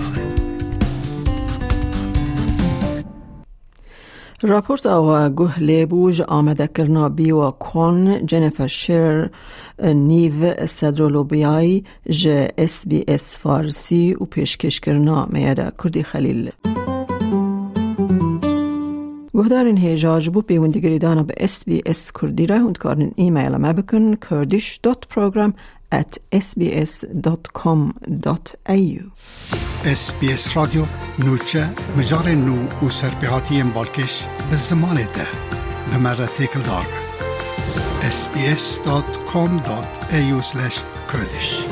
راپورت آوا گوه لیبوج آمده کرنا بیوا کون جنیفر شیر نیو صدرالوبیای ج اس بی اس فارسی و پیشکش کرنا میاده کردی خلیل. گهدارین هیجاج بو پیوندگری دانا به اس بی اس کردی را هندکارن ایمیل ما بکن kurdish dot program at s b s dot com dot a u. اس بی اس رادیو نوچه مجار نو و سرپیهاتی مبالکش به زمان ده به مرتك دار s b s dot com dot a u slash kurdish.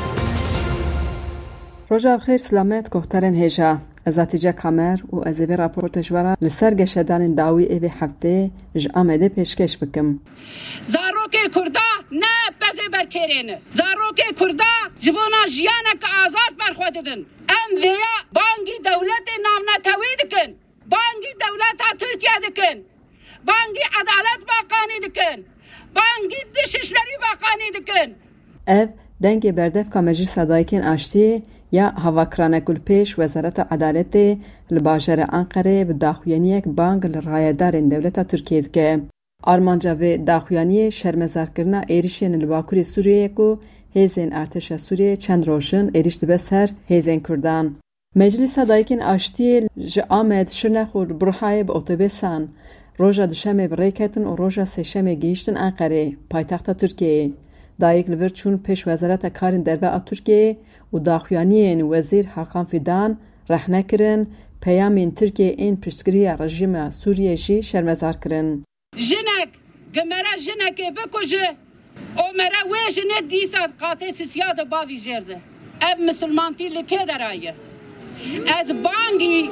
روژا بخیر سلامت گهدارین هیجا از اتیجا کامر و از بی راپورتش ورا لسر گشتان داوی ایوی هفته ج آمده پیشکش بکم. زاروک کردا نه بزی برکرین. زاروک کردا جبونا جیانک آزاد برخواددن. ام ویا بانگی دولت نام نتوی دکن. بانگی دولت ترکیه دکن. بانگی عدالت باقانی دکن. بانگی دششلری باقانی دکن. اف دنگ بردف که مجلس صدایکین آشتی یا هواکرانه کل پیش وزارت عدالت لباجر انقره به داخویانی یک بانگ لرایدار دولت ترکیه که آرمانجا و داخویانی شرمزار کرنا ایریشین لباکوری سوریه کو هیزین ارتش سوریه چند روشن ایریش دبه سر هیزین کردان. مجلس صدایکین آشتی جا آمد شرنخور برهای به اتوبیسان روژا دوشمه بریکتن و روژا سشمه گیشتن انقره پایتخت ترکیه. دایک لور چون پیش وزارت کارین دربه ترکیه و داخویانی وزیر حاکم فیدان رهنه کرن پیامین ترکیه این پشتگیری رژیم سوریه جی شرمزار کرن. جنک گمرا جنکه بکجه او مرا ویجنه دیسات قاطع سیاد باوی جرده ev Müslümanti leke derayı ez bangi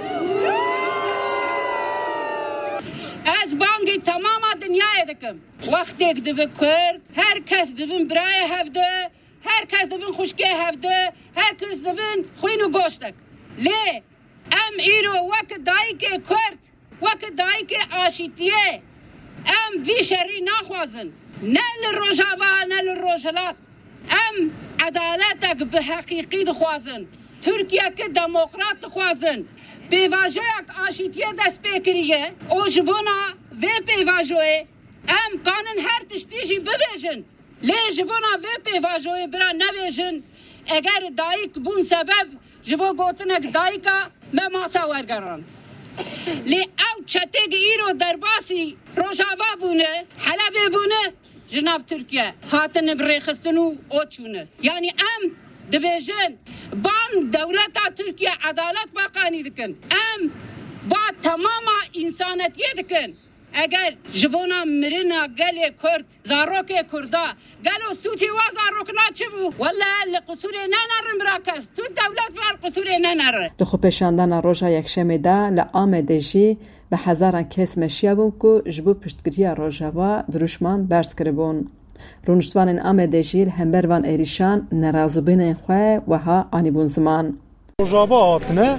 ez bangi tamama dünyaya dikim vakti divin Kurd herkes divin biraya hevde herkes divin xuşke hevde herkes divin xuynu goştek le em iro vak daike Kurd vak daike aşitiye em vi şerri naxwazin ne li rojava ne li rojhelat em عدالتك بحقيقي دخوازن تركيا كديمقراط دخوازن بيواجهك آشتيه دست بكريه او جبونا في بيواجهه ام قانون هر تشتيجي ببيجن ليه جبونا في بيواجهه برا نبيجن اگر دايك بون سبب جبو قوتنك دايكا ما ماسا ورگران ليه او چتگ ايرو درباسي روجاوا بونه حلبه بونه جناب ترکیه هاتن برخستنو اوچونه یعنی ام دبیجن بان دولت ترکیه عدالت باقانی دکن ام با تمام انسانیت دکن اگر جبونا مرنا گلی کرد زاروک کردا گلو سوچی و زاروک ناچبو ولا لقصور ننرم راکس تو دولت بر قصور ننره دخو پیشاندن روژا یکشنبه ده لآمده جی به هزاران کس مشیا بون که جبو پشتگیری روژاوا دروشمان برس کربون. رونشتوان آمده جیل همبر وان ایریشان نرازو بین خواه و ها آنی بون زمان. روژاوا آتنه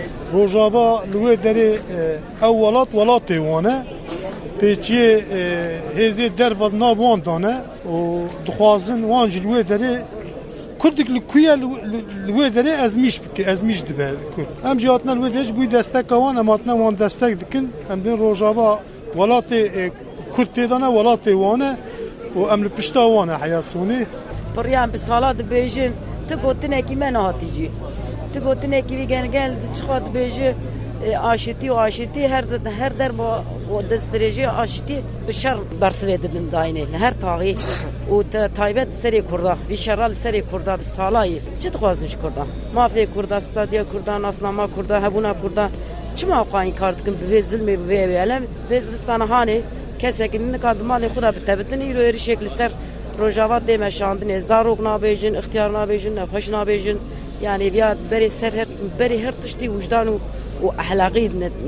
روژاوا لوی داری اولات ولات وانه پیچی هزی در و نابوان دانه و دخوازن وان جلوی داری کردک لکویا لوی داری ازمیش بکی ازمیش دبه کرد. ام جاتنا لوی داریش بوی دستک وان اماتنا وان دستک دکن ام بین روژاوا ولات کرد دانه ولات وانه و ام لپشتا وانه حیاسونی. پریام بسالات بیجن تو گوتنه کی من هاتیجی تو گوتنه کی بیگن گل چخواد بیجه آشتی و آشتی هر هر در با دسترجی آشتی به شر برسوی دادن داینه هر تاغی و تایبت سری کرده وی شرال سری کرده به سالایی چه خوازش کرده مافی کرده استادیا کرده ناسنامه کرده هبونا کرده چه موقعی کار دکن به ظلمی به ویلم به زستانهانی کسی که نکرد مال خدا بتبتنی رو هر شکل سر روجاوات دیم شاندنی زاروک نابیجن اختیار نابیجن خوش نابیجن یعنی بیاد بری سر هر بری هر تشتی وجدانو و اخلاقی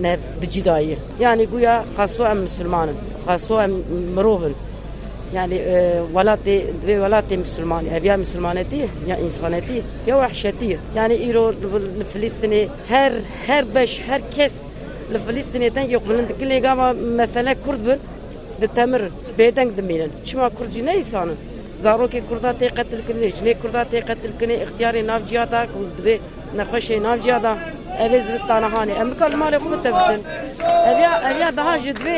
بجدایه یعنی گویا قصو ام مسلمانن قصو ام مروهن یعنی ولات دوی ولات مسلمانی یا مسلمانیتی یا انسانیتی یا وحشتی یعنی ایرو فلسطینی هر هر بش هر کس لفلسطینیتن یقبلند کلی گاما مسئله کرد بن دتمر بیدنگ دمینن شما کردی نیسانن زاروکی کردا تی قتل کنی جنی کردا تی قتل کنی اختیاری ناف جیادا دبی نخوشی ناف جیادا اوی زوستانه هانی امکان مال خوب تبدن اویا اویا daha جدوی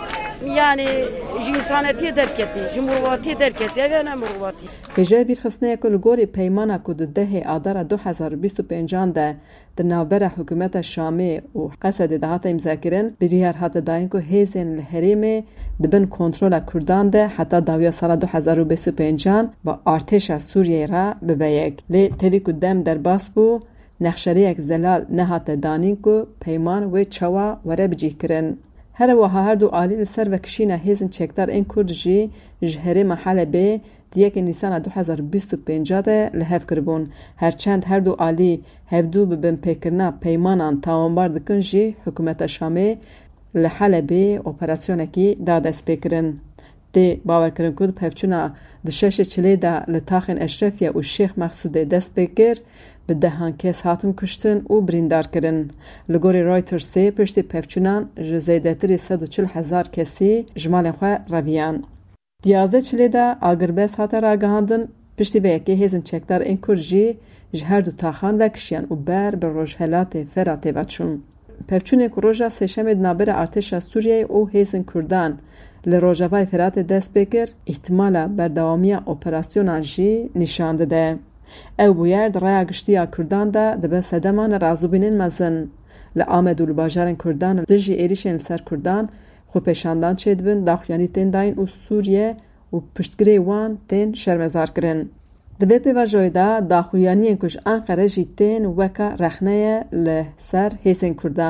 yani جنسانتی درکتی جمهوریتی درکتی اویا نه مروتی بجای بیرخستنه کل گوری پیمانه کد ده آذر دو هزار و بیست و پنج ده در نوبر حکومت شامی و قصد دهات امضا کردن بریار هات داین کو هیزن الحریم دبن کنترل کردان ده حتی داویا سال دو هزار و بیست و پنج با ارتش سوریه را ببیک لی تیوی کدام در باس بو نخشریک زلال نهات دانین کو پیمان و چوا وره بجی کرن هر وها هر دو آلی سر و کشینه هیزن چکدار این کرد جی جهره محل به دیگه نیسان دو هزار و بیست و پنج ده لحف کربون هرچند هر دو آلی هفدو ببن پیکرنا پیمانان تاوانبار دکن جی حکومت شامی لحل به اپراسیون کی دادست بکرن دی باور کرن کد پفچونا دشش چلی ده لطاخن اشرفیه و شیخ مقصود دست بکر به دهان کس هاتم کشتن و بریندار کرن. لگوری رایترز سه پشتی پفچونان جزیده تری صد و چل هزار کسی جمال خواه رویان. دیازده چلی ده آگربس هات را گهاندن پشتی به یکی هیزن چکدار این کرجی جهر دو تاخان و کشیان و بر بر روژهلات فراته بچون. پفچونه که روژا سشمد نابر ارتش سوریه او هیزن کردان لروژاوای فرات دست بکر احتمالا بردوامی اپراسیون جی نشانده ده. او بویرد رای گشتیا کردان ده دبه سدمان رازو بینن مزن لآمد و لباجارن کردان دجی ایریشن سر کردان خو پیشاندان چید بین داخویانی تین داین و سوریه و پشتگری وان تین شرمزار کرن. دبه پیواجوی ده داخویانی کش انقره جی تین وکا رخنه لسر هیسن کردان.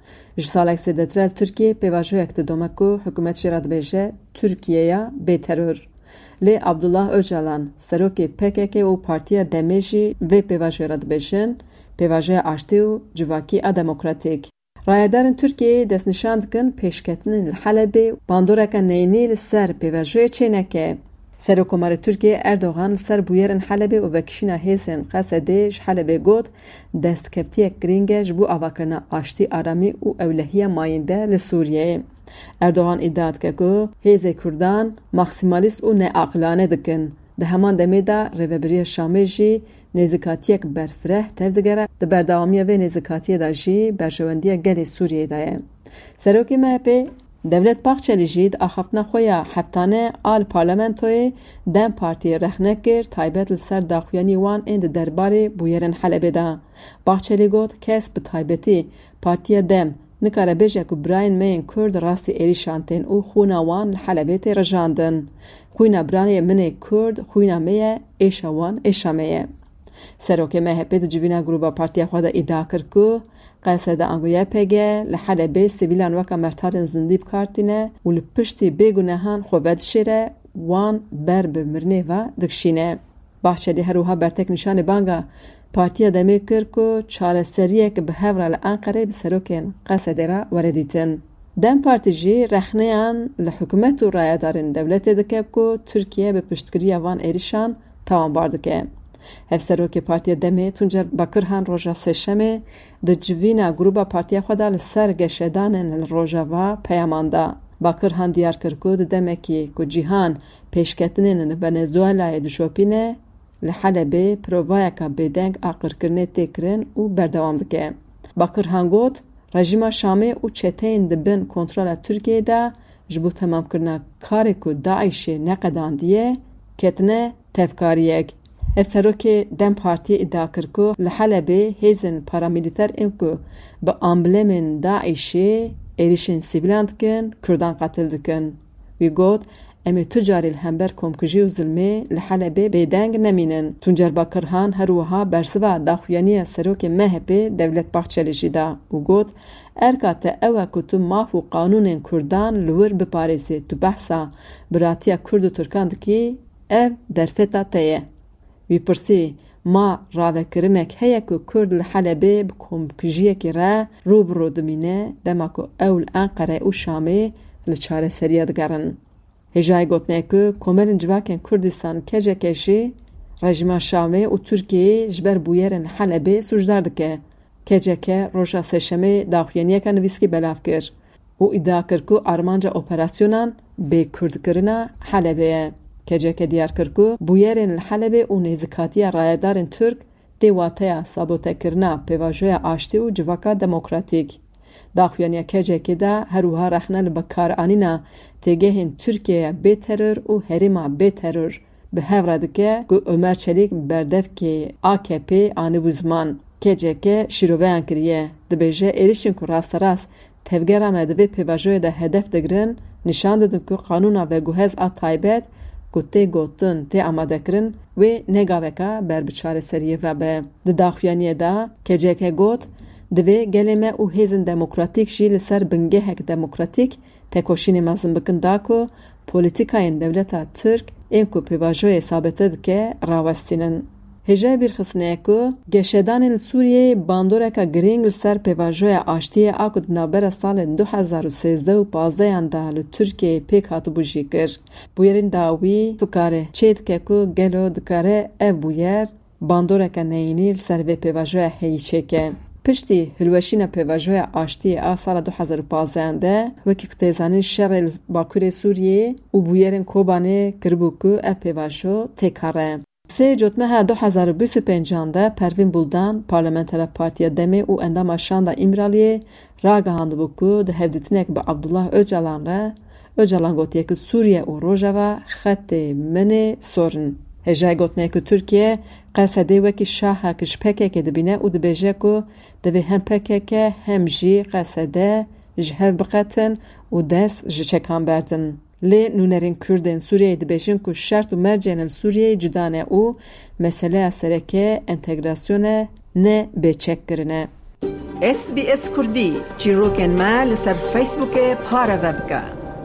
Ji salek sêdetrel Tirkiye pêvajoyek didome ku hikûmet jê re dibêje Tirkiyeya bêteror. Lê Abdullah Öcalan, serokê P K K û Partiya Demê jî vê pêvajoya re dibêjin pêvajoya aştî û civakî a demokratîk. Rayedarên Tirkiyeyê destnîşan dikin pêşketinên li Helebê bandoreka neyînî li ser pêvajoyê çêneke. Serokkomarê Tirkiye Erdogan li ser bûyerên Helebê û vekişîna hêzên Qesedê ji Helebê got destkevtiyek giring e ji bo avakirina aştî, aramî û ewlehiya mayînde li Sûriyeyê. Erdogan îdia dike ku hêzê Kurdan maksimalîst û neaqilane dikin. Di heman demê de Rêveberiya Şamê jî nêzîkatiyek berfireh tev digere, di berdewamiya vê nêzîkatiyê de jî berjewendiya gelê Sûriyeyê de ye. Serokê M H P Devlet Bahçeli jî di axaftina xwe ya heftane a li parlamentoyê Dem Partiyê rehne kir taybet li ser daxuyanî wan ên di derbarê bûyerên Helebê de. Bahçeli got kes bi taybetî Partiya Dem nikare bêje ku birayên me yên Kurd rastî êrîşan tên û xwîna wan li Helebê tê rijandin. Xwîna biranê min ê Kurd xwîna me ye, êşa wan êşa me ye. Serokê M H P di civîna grûpa partiya xwe de îdia kir ku Qesede angoya P G li Helebê sivîlan weka mertarên zindî bikartîne û li piştî bêgunehan xwe vedişêre wan ber bi mirinê ve dikişîne. Bahçeli herûha bertek nîşanê banga Partiya Demê kir ku çareseriyek bi hev re li Enqereyê bi serokên Qesedê re were dîtin. Dem Partî jî rexneyan li hikûmet û rayedarên dewletê dike ku Tirkiye bi piştgiriya van êrîşan tawanbar dike. Hevserokê Partiya Demê Tuncer Bakirhan roja sêşemê di civîna grûpa partiya xwe de li ser geşedanên li Rojava peyaman da. Bakirhan diyar kir ku di demekî ku cîhan pêşketinên li Venezuelayê dişopîne, li Helebê provayeka bêdeng a qirkirinê tê kirin û berdewam dike. Bakirhan got rejîma Şamê û çeteyên dibin kontrola Tirkiyeyê de ji bo temamkirina karê ku Daişê neqedandiye ketine tevkariyek. Hevserokê Dem Partiyê îdia kir ku li Helebê hêzên paramîlîter ên ku bi amblemên Daişê êrîşên sivîlan dikin, Kurdan qetil dikin. Wî got em ê tu carî li hember komkujî û zilmê li Helebê bêdeng nemînin. Tuncer Bakirhan herwiha bersiva daxuyaniya serokê M H P Devlet Bahçeli jî da û got erka te ew e ku tu maf û qanûnên Kurdan li wir biparêzî, tu behsa biratiya Kurd û Tirkan dikî, ev derfeta te ye. Wî pirsî ma ravekirinek heye ku Kurd li Helebê bi komkujiyekê re rûbirû dimîne dema ku ew li Enqere û Şamê li çareseriya digerin. Hêjayê gotine ku komelên civakên Kurdistan kecekê jî rejima Şamê û Tirkiyeyê ji ber bûyerên Helebê sûcdar dike. Keceke roja sêşemê daxuyaniyeka nivîskî belav kir û îdia kir ku armanca operasyonan bêkurdkirina Helebê ye. Keceke diyar kir ku bûyerên li Helebê û nêzîkatiya rayedarên Türk tê wateya sabotekirina pêvajoya aştî û civaka demokratîk. Daxuyaniya kecekê de herûha rexne li bekaranîna têgehên Tirkiyeya bêteror û herêma bêteror bi hev re dike ku Ömer Çelik berdevkê A K P anî ziman. Keceke şîroveyan kiriye. Dibêje êrişên ku rasterast tevgera me divê pêvajoyê de hedef digirin, nîşan didin ku qanûna veguhez a taybet ku tê gotin tê amadekirin wê negaveka berbiçareseriyê vebe. Di daxuyaniyê de keceke got divê gelê me û hêzên demokratîk jî li ser bingehek demokratîk tekoşînê mezin bikin da ku polîtîkayên dewleta Tirk ên ku pêvajoyê sabite dike rawestînin. Hêjayê bîrxistinê ku geşedanên Sûriyeyê bandoreka giring li ser pêvajoya aştiyê a ku di navbera salên du hezar û sêzdeh û panzdeyan de li Tirkiyeyê pêk hatibû jî kir. Bûyerên dawî fikare çê dike ku gelo dikare ev bûyer bandoreka neyînî li ser vê pêvajoya heyî çêke. Piştî hilweşîna pêvajoya aştiyê a sala du hezar û panzdeyan de wekî ku tê zanîn şerê li Bakurê Sûriyeyê û bûyerên Kobanê kiribû ku ev pêvajo têkare. Sê cotmeha du hezar û bîst û pêncan de Pervîn Buldan, Parlamentera Partiya Demê û endama Şanda İmraliyê ragihandibû ku di hevdîtinek bi Abdullah Öcalan re, Öcalan gotiye ku Sûriye û Rojava xetê minê sorin. Hêjayê gotine ku Tirkiye Qesedê wekî şahek ji P K K dibîne û dibêje ku divê hem P K K hem jî Qesede ji hev biqetin û dest ji çekan berdin. Lê nûnerên Kurdên Sûriyeyê dibêjin ku şert û mercên li Sûriyeyê cuda ne û meseleya sereke entegrasyonê ne bêçekkirine. اس بی اس کردی چیروکن ما لسر فیسبوک پارا وبکا.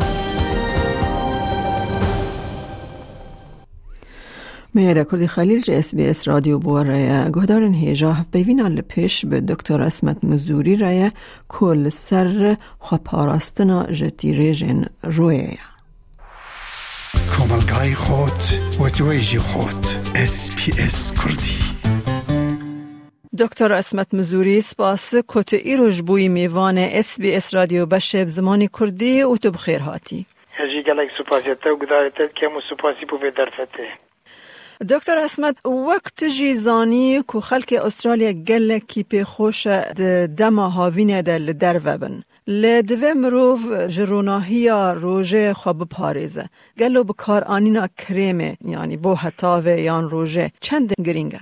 میره کردی خلیل جه اس بی اس رادیو بواره گهدارن هیجا هف بیوینا لپیش به دکتر اسمت مزوری رایه کل سر خواه پاراستنا جتی ریجن رویه کاملگای خود و دویجی خود اس بی اس کردی. دکتر اسمت مزوری سپاس کت ایروش بوی میوان اس بی اس رادیو بشب زمانی کردی و تو بخیر هاتی. هجی گلک سپاسیتا و گدارتا کم و سپاسی بو درفته. دکتر اسمت وقت جیزانی که خلک استرالیا گلکی پی خوش دما هاوینه دل در وبن لدوه مروف جروناهی روژه خواب پاریزه گلو بکار آنینا کریمه یعنی بو حتاوه یان روژه چند گرینگه؟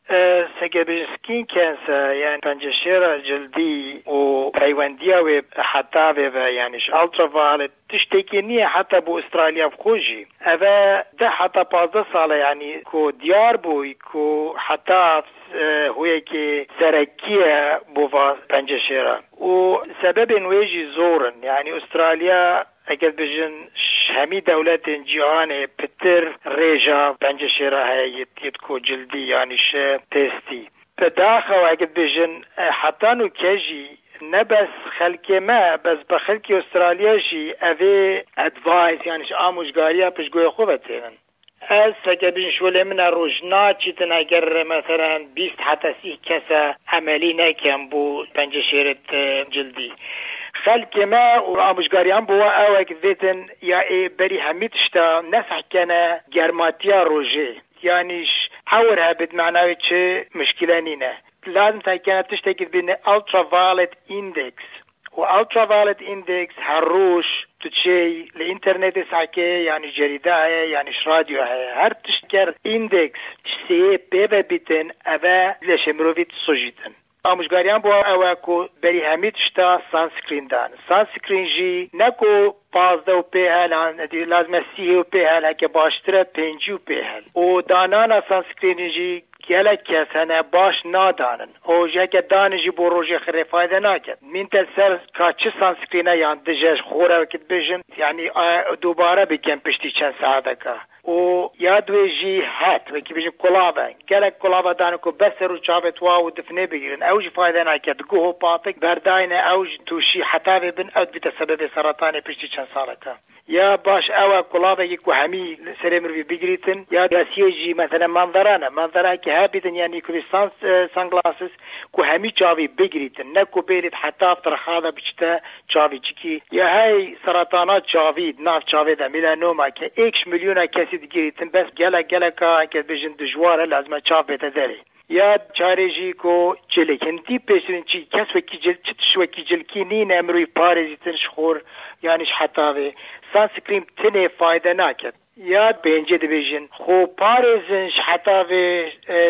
سگه سکین کنسر یعنی پنجشیر جلدی و پیوندیه و حتاوه و یعنیش الترافایلت تشتکی نیه حتی بو استرالیا بخوشی اوه ده حتی پازده ساله یعنی که دیار بوی که حتی هویه که سرکیه بوا پنجشیره و سبب نویجی زورن یعنی استرالیا اگر بجن همی دولت جهان پتر ریجا پنجشیره هایتیت کو جلدی یعنی شه تستی پداخل اگر بجن حتی نو کجی نه بس خلک ما بس بخلک استرالیا جی اوه ادوایس یعنی آموزگاری پشگوی خوبتینن از سکبین شوله من روزنا چیتن اگر مثلا بیست حتی سی کسا عملی نکم بو پنجشیرت جلدی خلک ما و آموزگاریان بوا او اکذیتن یا ای بری همیتشتا نفح کنه گرماتیا روژه یعنیش حور هبت معناوی چه مشکلانینه لازم تاکنه تشتاکید بین ultraviolet index و ultraviolet index هر روش تشي الانترنت ساكي يعني جريدة يعني راديو هر تشكر اندكس سي بيبا بيتن أبا لشمروفيت سوجيتن آموزگاریان بوا اواکو بری همید شتا سانسکرین دان سانسکرین جی نکو پازده و پیهل لازمه سیه و پیهل که باشتره پنجی و پیهل و دانانا سانسکرین جی گلک کس هنه باش نادانن او جه که دانجی بو روژه خیلی فایده ناکد من تسر که چه سانسکرینه یان دجاج خوره وکت بجن یعنی دوباره بکن پشتی چند ساعته که و یادوی جی هات وکی بجن کلاوه گلک کلاوه دانه که بسر و چاوت واو دفنه بگیرن اوج فایده ناکد گوه پاتک برداینه اوج توشی حتا ببن او بیت سبب سرطان پشتی چند ساله که یا باش او کلاوه یکو همی سرمر بی بگیریتن یا راسیه جی مثلا منظرانه منظرانه که ها بیدن یعنی که سانس سانگلاسس که همی چاوی بگیریتن نکو بیرید حتی افتر خواهده بچتا چاوی چکی یا های سرطانات چاوی ناف چاوی ده میلانوما که ایکش میلیون کسی دیگریتن بس گلک گلک که بجن دجواره لازمه چاو بیده داره یا چارجی کو چلکندی پیشن چی کس وکی جل چتش وکی جلکی نین امروی پارزیتن شخور یعنی حتاوی سانسکریم تنه فایده ناکد یا بینجه دیویژن خو پارزنش حتاوی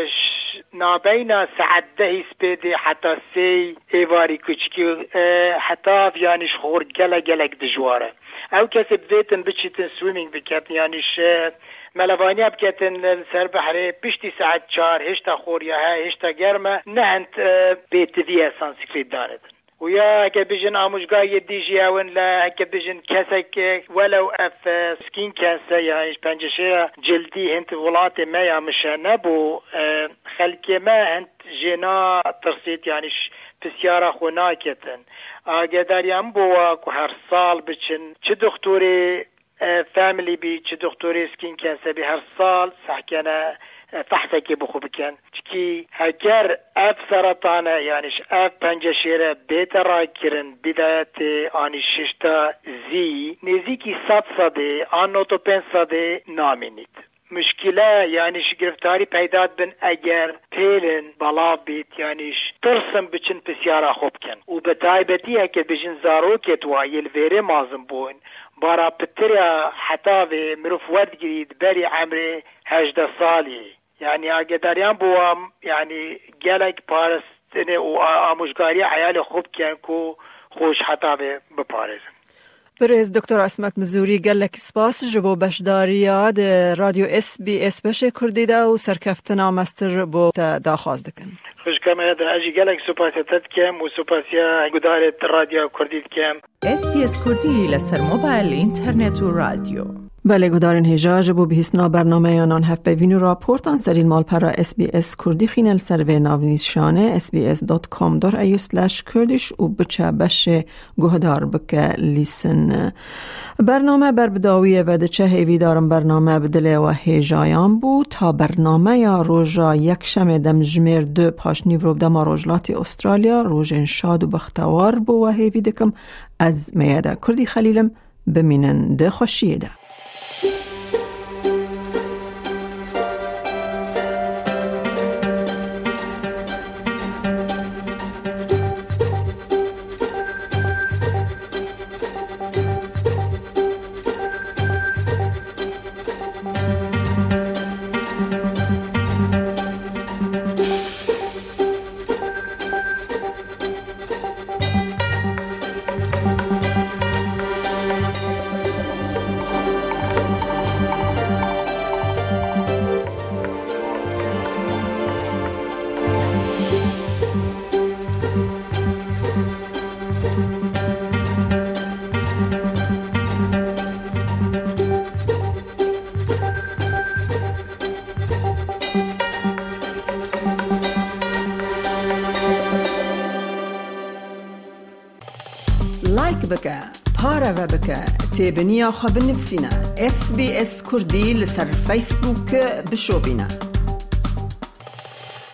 نابینا ساعت ده سپیده حتا سی ایواری کچکی حتاوی یعنی شخور گله گلک دجواره او کسی بدیتن بچیتن سویمینگ بکتن یعنی ملوانی بکتن سر بحره پشتی ساعت چار هشتا خوریا ها هشتا گرمه نهند بیتویه سانسکرید داندن و یا اگه بجن آموزگاه دیجی اون لا اگه بجن کسک ولو اف سکین کانسر یعنی پنجشه جلدی هنت ولات ما یا مشه نبو خلک ما هنت جنا ترسید یعنی بسیارا خونا کتن اگه داریم بوا که هر سال بچن چه دکتوری فاميلي بي چه دكتوري سكين كانسر بي هر سال سحكنا فحصك بخو بكن چكي هكر اف سرطانه يعني اف پنجشيره بيتا راكرن بدايت آني ششتا زي نزيكي صد صده آنوتو پنج صده نامينيد مشكلة يعني گرفتاری پیدا بن اگر پیلن بلا بیت یعنی ترسم بچن پسیارا خوب کن و بتایبتی که بجن زاروکت وایل ویره مازم بون بارا پتریا حتا و مروف ورد گرید بری عمره هجده سالی یعنی اگه داریان بوام یعنی گلک پارستنه و آموزگاری عیال خوب کن که خوش حتا و بپارزن. برز دکتر اسمت مزوری گلک سپاس جبو بشداریاد رادیو اس بی اس بشه کردی دا و سرکفتنا مستر بو داخواز دکن. خوش کامه در اجی گلک سپاسیتت کم و سپاسیا گدارت رادیو کردید کم. اس بی اس کردی لسر موبایل اینترنت و رادیو. بله گدارن هجا جبو بهیسنا برنامه یانان هفت بینو راپورتان سرین مال پرا اس بی اس کردی خینل سروی ناونیشانه اس بی اس دات کام دات ای یو سلش کردیش و بچه بشه گهدار بکه لیسن. برنامه بر بداویه و دچه هیوی دارم برنامه بدله و هجایان بود تا برنامه یا روژا یک شم دم جمیر دو پاشنی ورب دم روجلات استرالیا روژن شاد و بختوار بو و هیوی دکم از میاده کردی خلیلم بمینن ده خوشیه ده. لایک بکه، پاره و بکه، تیبنیا خواب نفسینا اس بی اس کردی لسر فیسبوک بشو بینا.